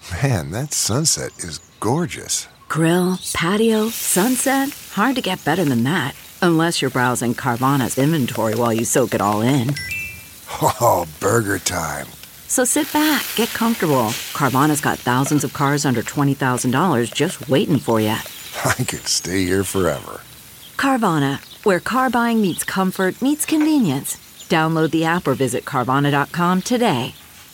Man, that sunset is gorgeous. Grill, patio, sunset. Hard to get better than that. Unless you're browsing Carvana's inventory while you soak it all in. Oh, burger time. So sit back, get comfortable. Carvana's got thousands of cars under $20,000 just waiting for you. I could stay here forever. Carvana, where car buying meets comfort meets convenience. Download the app or visit Carvana.com today.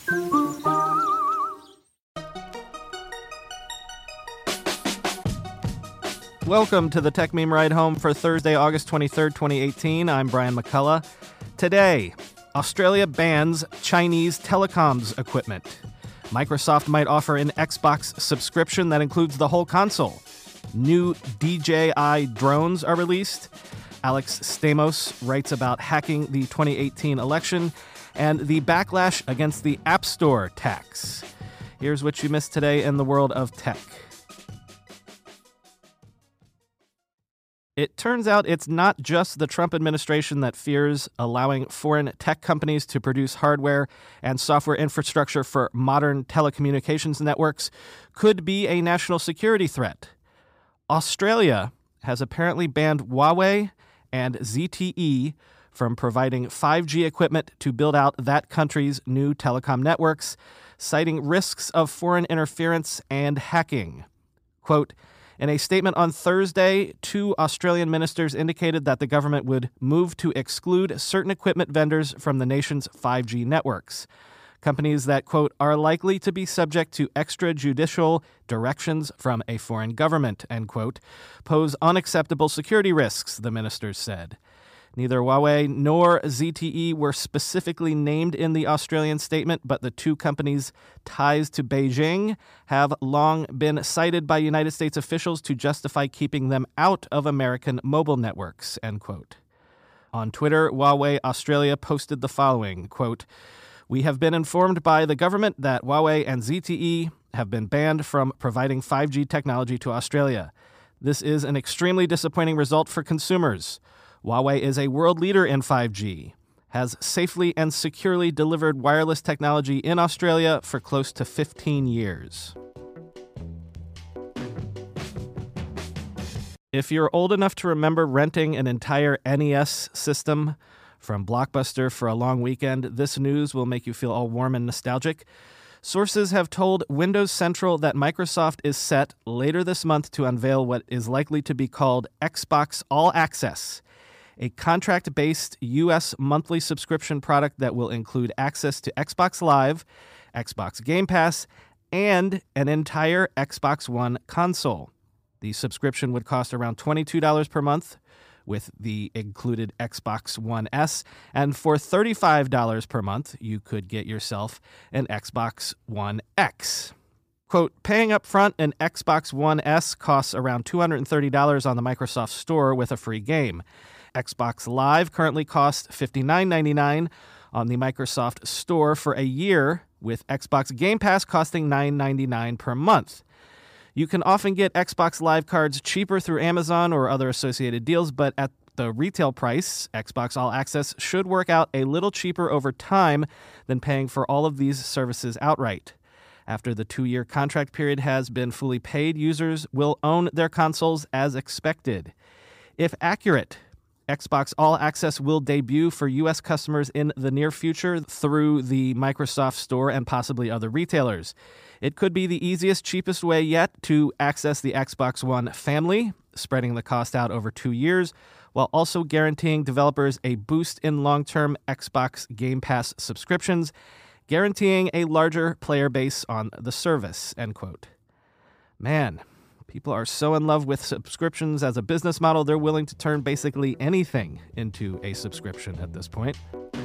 Welcome to the Tech Meme Ride Home for Thursday, August 23rd, 2018. I'm Brian McCullough. Today, Australia bans Chinese telecoms equipment. Microsoft might offer an Xbox subscription that includes the whole console. New DJI drones are released. Alex Stamos writes about hacking the 2018 election and the backlash against the App Store tax. Here's what you missed today in the world of tech. It turns out it's not just the Trump administration that fears allowing foreign tech companies to produce hardware and software infrastructure for modern telecommunications networks could be a national security threat. Australia has apparently banned Huawei and ZTE from providing 5G equipment to build out that country's new telecom networks, citing risks of foreign interference and hacking. Quote, in a statement on Thursday, 2 Australian ministers indicated that the government would move to exclude certain equipment vendors from the nation's 5G networks. Companies that, quote, are likely to be subject to extrajudicial directions from a foreign government, end quote, pose unacceptable security risks, the ministers said. Neither Huawei nor ZTE were specifically named in the Australian statement, but the 2 companies' ties to Beijing have long been cited by United States officials to justify keeping them out of American mobile networks, end quote. On Twitter, Huawei Australia posted the following, quote, we have been informed by the government that Huawei and ZTE have been banned from providing 5G technology to Australia. This is an extremely disappointing result for consumers. Huawei is a world leader in 5G, has safely and securely delivered wireless technology in Australia for close to 15 years. If you're old enough to remember renting an entire NES system from Blockbuster for a long weekend, this news will make you feel all warm and nostalgic. Sources have told Windows Central that Microsoft is set later this month to unveil what is likely to be called Xbox All Access, a contract-based U.S. monthly subscription product that will include access to Xbox Live, Xbox Game Pass, and an entire Xbox One console. The subscription would cost around $22 per month, with the included Xbox One S, and for $35 per month, you could get yourself an Xbox One X. Quote, paying up front, an Xbox One S costs around $230 on the Microsoft Store with a free game. Xbox Live currently costs $59.99 on the Microsoft Store for a year, with Xbox Game Pass costing $9.99 per month. You can often get Xbox Live cards cheaper through Amazon or other associated deals, but at the retail price, Xbox All Access should work out a little cheaper over time than paying for all of these services outright. After the 2-year contract period has been fully paid, users will own their consoles as expected. If accurate, Xbox All Access will debut for U.S. customers in the near future through the Microsoft Store and possibly other retailers. It could be the easiest, cheapest way yet to access the Xbox One family, spreading the cost out over 2 years, while also guaranteeing developers a boost in long-term Xbox Game Pass subscriptions, guaranteeing a larger player base on the service, end quote. Man, people are so in love with subscriptions as a business model, they're willing to turn basically anything into a subscription at this point.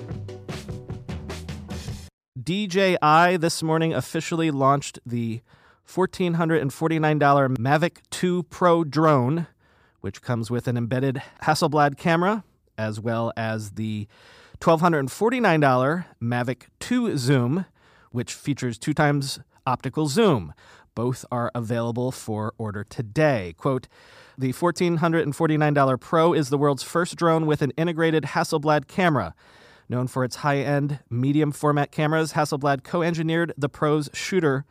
DJI this morning officially launched the $1,449 Mavic 2 Pro drone, which comes with an embedded Hasselblad camera, as well as the $1,249 Mavic 2 Zoom, which features 2 times optical zoom. Both are available for order today. Quote, the $1,449 Pro is the world's first drone with an integrated Hasselblad camera. Known for its high-end, medium-format cameras, Hasselblad co-engineered the Pro's shooter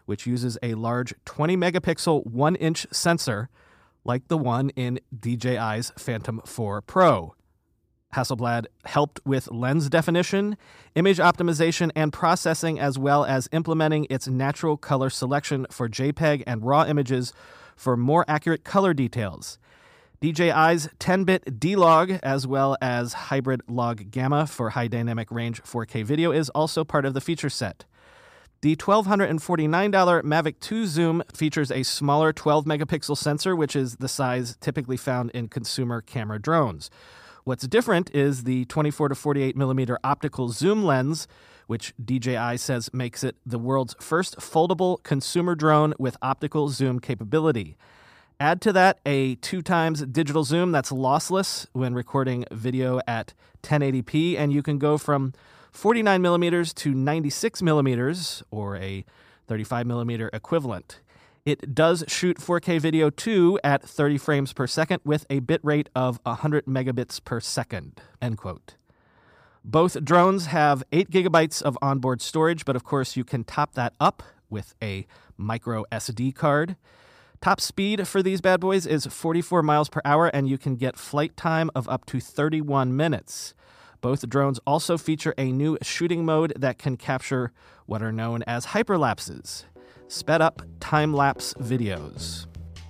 which uses a large 20-megapixel 1-inch sensor like the one in DJI's Phantom 4 Pro. Hasselblad helped with lens definition, image optimization, and processing, as well as implementing its natural color selection for JPEG and RAW images for more accurate color details. DJI's 10-bit D-Log, as well as hybrid log gamma for high dynamic range 4K video, is also part of the feature set. The $1,249 Mavic 2 Zoom features a smaller 12-megapixel sensor, which is the size typically found in consumer camera drones. What's different is the 24 to 48 millimeter optical zoom lens, which DJI says makes it the world's first foldable consumer drone with optical zoom capability. Add to that a 2x digital zoom that's lossless when recording video at 1080p, and you can go from 49 millimeters to 96 millimeters, or a 35 millimeter equivalent. It does shoot 4K video too at 30 frames per second with a bitrate of 100 megabits per second, end quote. Both drones have 8 gigabytes of onboard storage, but of course you can top that up with a micro SD card. Top speed for these bad boys is 44 miles per hour, and you can get flight time of up to 31 minutes. Both drones also feature a new shooting mode that can capture what are known as hyperlapses, sped up time-lapse videos.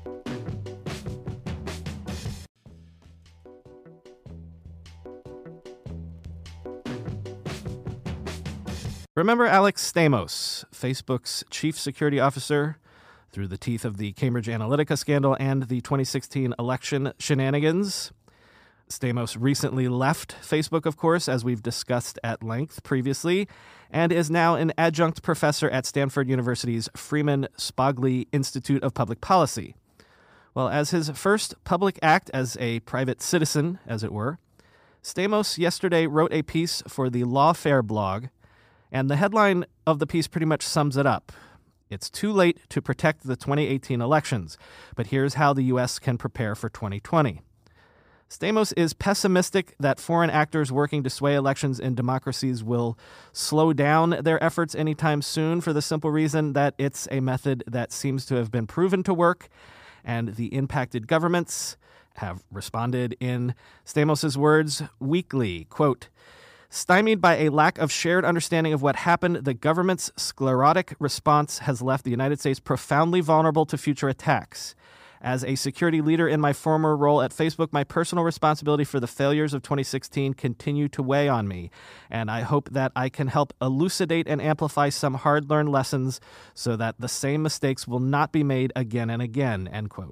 Remember Alex Stamos, Facebook's chief security officer, through the teeth of the Cambridge Analytica scandal and the 2016 election shenanigans? Stamos recently left Facebook, of course, as we've discussed at length previously, and is now an adjunct professor at Stanford University's Freeman Spogli Institute of Public Policy. Well, as his first public act as a private citizen, as it were, Stamos yesterday wrote a piece for the Lawfare blog, and the headline of the piece pretty much sums it up. It's too late to protect the 2018 elections, but here's how the U.S. can prepare for 2020. Stamos is pessimistic that foreign actors working to sway elections in democracies will slow down their efforts anytime soon, for the simple reason that it's a method that seems to have been proven to work, and the impacted governments have responded, in Stamos' words, weakly. Quote, "Stymied by a lack of shared understanding of what happened, the government's sclerotic response has left the United States profoundly vulnerable to future attacks. As a security leader in my former role at Facebook, my personal responsibility for the failures of 2016 continue to weigh on me, and I hope that I can help elucidate and amplify some hard-learned lessons so that the same mistakes will not be made again and again," end quote.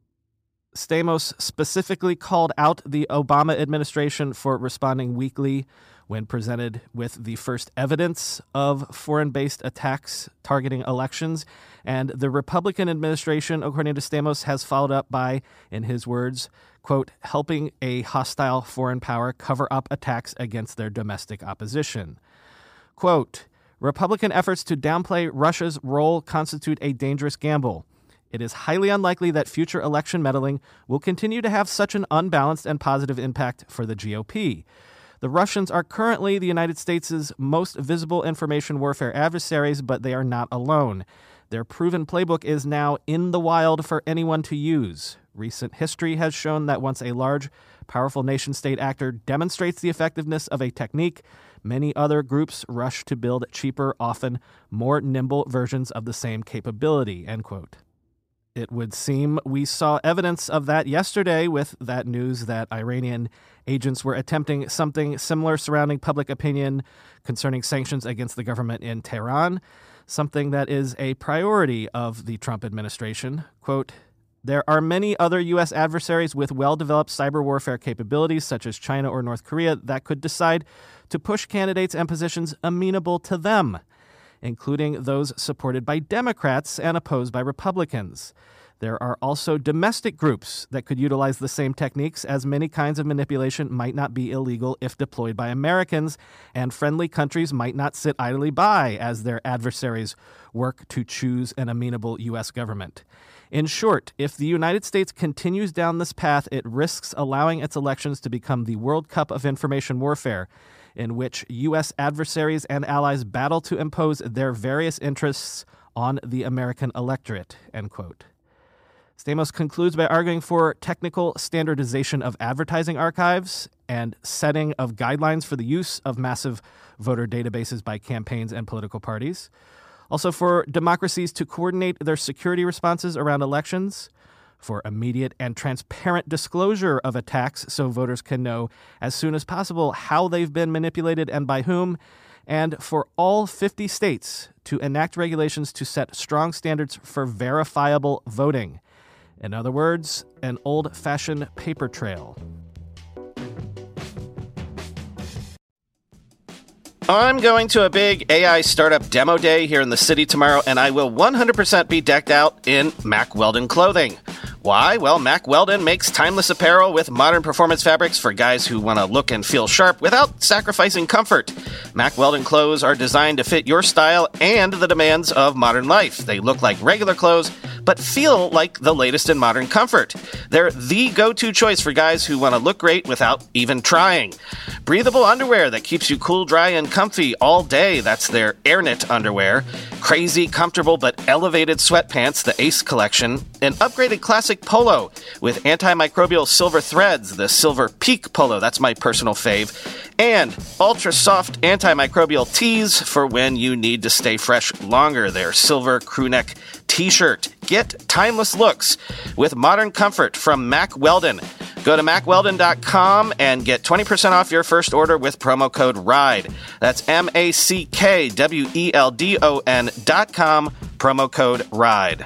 Stamos specifically called out the Obama administration for responding weakly when presented with the first evidence of foreign-based attacks targeting elections, and the Republican administration, according to Stamos, has followed up by, in his words, quote, "helping a hostile foreign power cover up attacks against their domestic opposition." Quote, "Republican efforts to downplay Russia's role constitute a dangerous gamble. It is highly unlikely that future election meddling will continue to have such an unbalanced and positive impact for the GOP. The Russians are currently the United States' most visible information warfare adversaries, but they are not alone. Their proven playbook is now in the wild for anyone to use. Recent history has shown that once a large, powerful nation-state actor demonstrates the effectiveness of a technique, many other groups rush to build cheaper, often more nimble versions of the same capability," end quote. It would seem we saw evidence of that yesterday with that news that Iranian agents were attempting something similar surrounding public opinion concerning sanctions against the government in Tehran, something that is a priority of the Trump administration. Quote, "There are many other U.S. adversaries with well-developed cyber warfare capabilities, such as China or North Korea, that could decide to push candidates and positions amenable to them, including those supported by Democrats and opposed by Republicans. There are also domestic groups that could utilize the same techniques, as many kinds of manipulation might not be illegal if deployed by Americans, and friendly countries might not sit idly by as their adversaries work to choose an amenable U.S. government. In short, if the United States continues down this path, it risks allowing its elections to become the World Cup of information warfare, in which U.S. adversaries and allies battle to impose their various interests on the American electorate, end quote. Stamos concludes by arguing for technical standardization of advertising archives and setting of guidelines for the use of massive voter databases by campaigns and political parties. Also for democracies to coordinate their security responses around elections, for immediate and transparent disclosure of attacks so voters can know as soon as possible how they've been manipulated and by whom, and for all 50 states to enact regulations to set strong standards for verifiable voting. In other words, an old-fashioned paper trail. I'm going to a big AI startup demo day here in the city tomorrow, and I will 100% be decked out in Mack Weldon clothing. Why? Well, Mack Weldon makes timeless apparel with modern performance fabrics for guys who want to look and feel sharp without sacrificing comfort. Mack Weldon clothes are designed to fit your style and the demands of modern life. They look like regular clothes, but feel like the latest in modern comfort. They're the go-to choice for guys who want to look great without even trying. Breathable underwear that keeps you cool, dry, and comfy all day. That's their AirKnit underwear. Crazy, comfortable, but elevated sweatpants, the Ace collection. An upgraded classic polo with antimicrobial silver threads, the Silver Peak polo. That's my personal fave. And ultra-soft antimicrobial tees for when you need to stay fresh longer. Their silver crewneck t-shirt. Get timeless looks with modern comfort from Mack Weldon. Go to MackWeldon.com and get 20% off your first order with promo code RIDE. That's MackWeldon.com, promo code RIDE.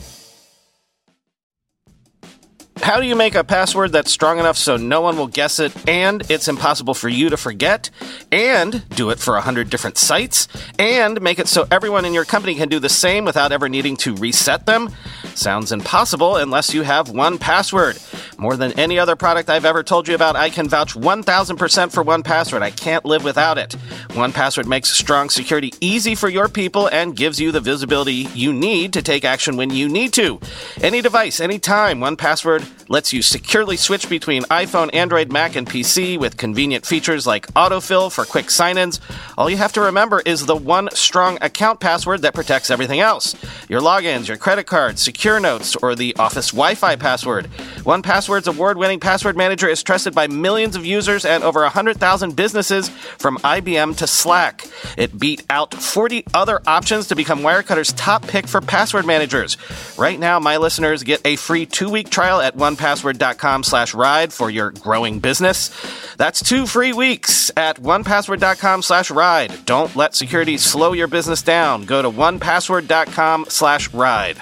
How do you make a password that's strong enough so no one will guess it, and it's impossible for you to forget, and do it for 100 different sites, and make it so everyone in your company can do the same without ever needing to reset them? Sounds impossible unless you have 1Password. More than any other product I've ever told you about, I can vouch 1,000% for 1Password. I can't live without it. 1Password makes strong security easy for your people and gives you the visibility you need to take action when you need to. Any device, anytime, 1Password lets you securely switch between iPhone, Android, Mac, and PC with convenient features like autofill for quick sign-ins. All you have to remember is the one strong account password that protects everything else. Your logins, your credit cards, secure notes, or the office Wi-Fi password. 1Password's award-winning password manager is trusted by millions of users and over 100,000 businesses from IBM to Slack. It beat out 40 other options to become Wirecutter's top pick for password managers. Right now, my listeners get a free 2-week trial at onepassword.com/ride for your growing business. That's 2 free weeks at onepassword.com/ride. Don't let security slow your business down. Go to onepassword.com/ride.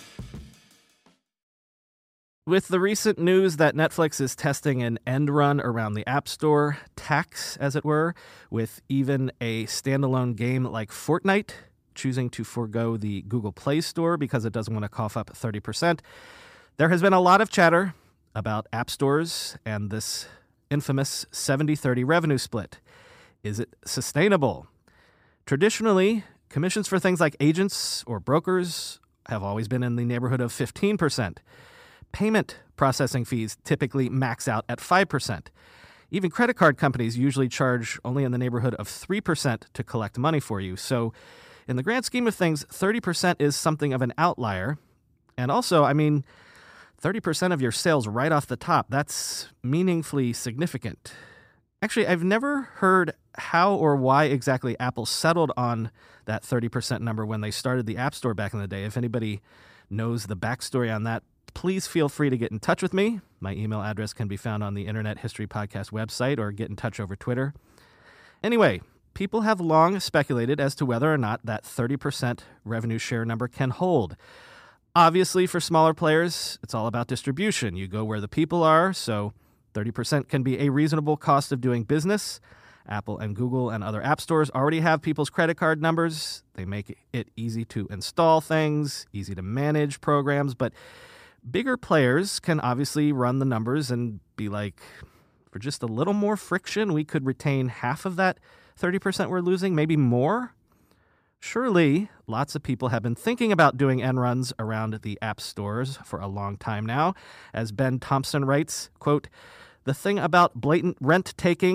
With the recent news that Netflix is testing an end run around the App Store tax, as it were, with even a standalone game like Fortnite choosing to forego the Google Play Store because it doesn't want to cough up 30%, there has been a lot of chatter about app stores and this infamous 70-30 revenue split. Is it sustainable? Traditionally, commissions for things like agents or brokers have always been in the neighborhood of 15%. Payment processing fees typically max out at 5%. Even credit card companies usually charge only in the neighborhood of 3% to collect money for you. So in the grand scheme of things, 30% is something of an outlier. And also, 30% of your sales right off the top, that's meaningfully significant. Actually, I've never heard how or why exactly Apple settled on that 30% number when they started the App Store back in the day. If anybody knows the backstory on that, please feel free to get in touch with me. My email address can be found on the Internet History Podcast website or get in touch over Twitter. Anyway, people have long speculated as to whether or not that 30% revenue share number can hold. Obviously, for smaller players, it's all about distribution. You go where the people are, so 30% can be a reasonable cost of doing business. Apple and Google and other app stores already have people's credit card numbers. They make it easy to install things, easy to manage programs, but bigger players can obviously run the numbers and be like, for just a little more friction, we could retain half of that 30% we're losing, maybe more. Surely, lots of people have been thinking about doing end runs around the app stores for a long time now. As Ben Thompson writes, quote, "The thing about blatant rent taking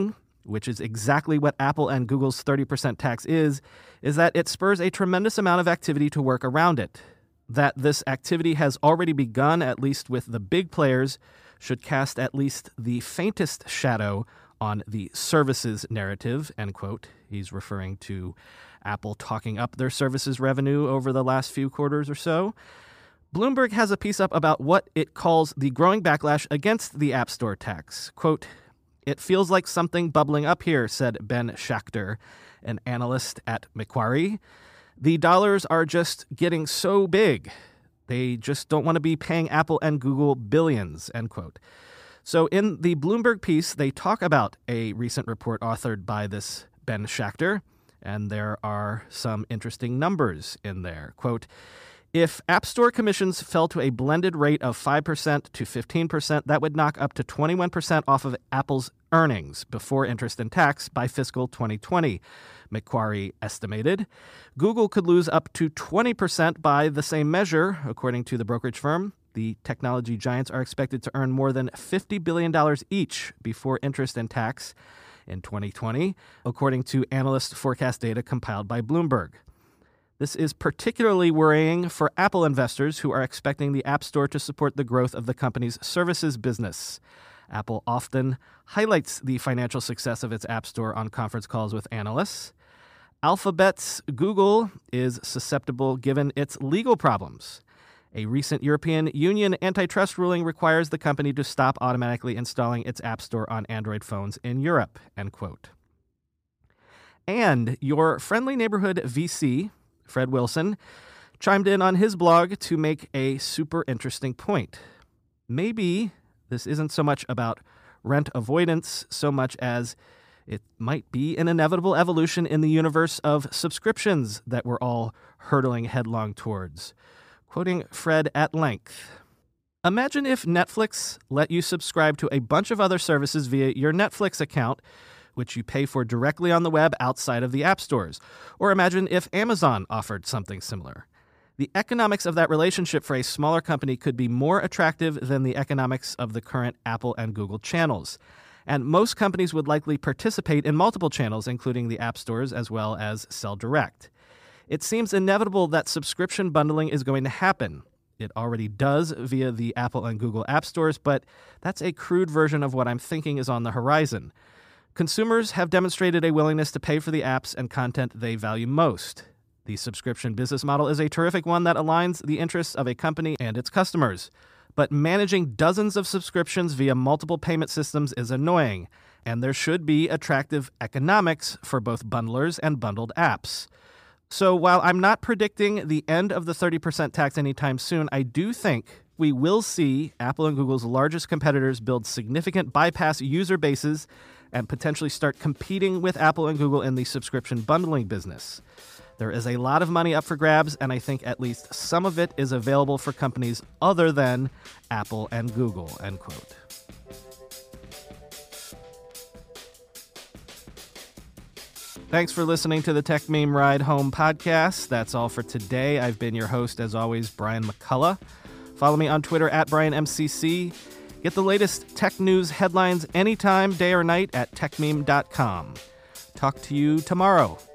which is exactly what Apple and Google's 30% tax is that it spurs a tremendous amount of activity to work around it. That this activity has already begun, at least with the big players, should cast at least the faintest shadow on the services narrative, end quote. He's referring to Apple talking up their services revenue over the last few quarters or so. Bloomberg has a piece up about what it calls the growing backlash against the App Store tax. Quote, "It feels like something bubbling up here," said Ben Schachter, an analyst at Macquarie. "The dollars are just getting so big. They just don't want to be paying Apple and Google billions," end quote. So in the Bloomberg piece, they talk about a recent report authored by this Ben Schachter, and there are some interesting numbers in there. Quote, "If App Store commissions fell to a blended rate of 5% to 15%, that would knock up to 21% off of Apple's earnings before interest and tax by fiscal 2020, Macquarie estimated. Google could lose up to 20% by the same measure, according to the brokerage firm. The technology giants are expected to earn more than $50 billion each before interest and tax in 2020, according to analyst forecast data compiled by Bloomberg. This is particularly worrying for Apple investors who are expecting the App Store to support the growth of the company's services business. Apple often highlights the financial success of its App Store on conference calls with analysts. Alphabet's Google is susceptible given its legal problems. A recent European Union antitrust ruling requires the company to stop automatically installing its App Store on Android phones in Europe," end quote. And your friendly neighborhood VC, Fred Wilson, chimed in on his blog to make a super interesting point. Maybe this isn't so much about rent avoidance so much as it might be an inevitable evolution in the universe of subscriptions that we're all hurtling headlong towards. Quoting Fred at length, "Imagine if Netflix let you subscribe to a bunch of other services via your Netflix account, which you pay for directly on the web outside of the app stores. Or imagine if Amazon offered something similar. The economics of that relationship for a smaller company could be more attractive than the economics of the current Apple and Google channels. And most companies would likely participate in multiple channels, including the app stores, as well as sell direct. It seems inevitable that subscription bundling is going to happen. It already does via the Apple and Google app stores, but that's a crude version of what I'm thinking is on the horizon. Consumers have demonstrated a willingness to pay for the apps and content they value most. The subscription business model is a terrific one that aligns the interests of a company and its customers. But managing dozens of subscriptions via multiple payment systems is annoying, and there should be attractive economics for both bundlers and bundled apps. So while I'm not predicting the end of the 30% tax anytime soon, I do think we will see Apple and Google's largest competitors build significant bypass user bases and potentially start competing with Apple and Google in the subscription bundling business. There is a lot of money up for grabs, and I think at least some of it is available for companies other than Apple and Google, end quote. Thanks for listening to the Tech Meme Ride Home podcast. That's all for today. I've been your host, as always, Brian McCullough. Follow me on Twitter at BrianMCC. Get the latest tech news headlines anytime, day or night at techmeme.com. Talk to you tomorrow.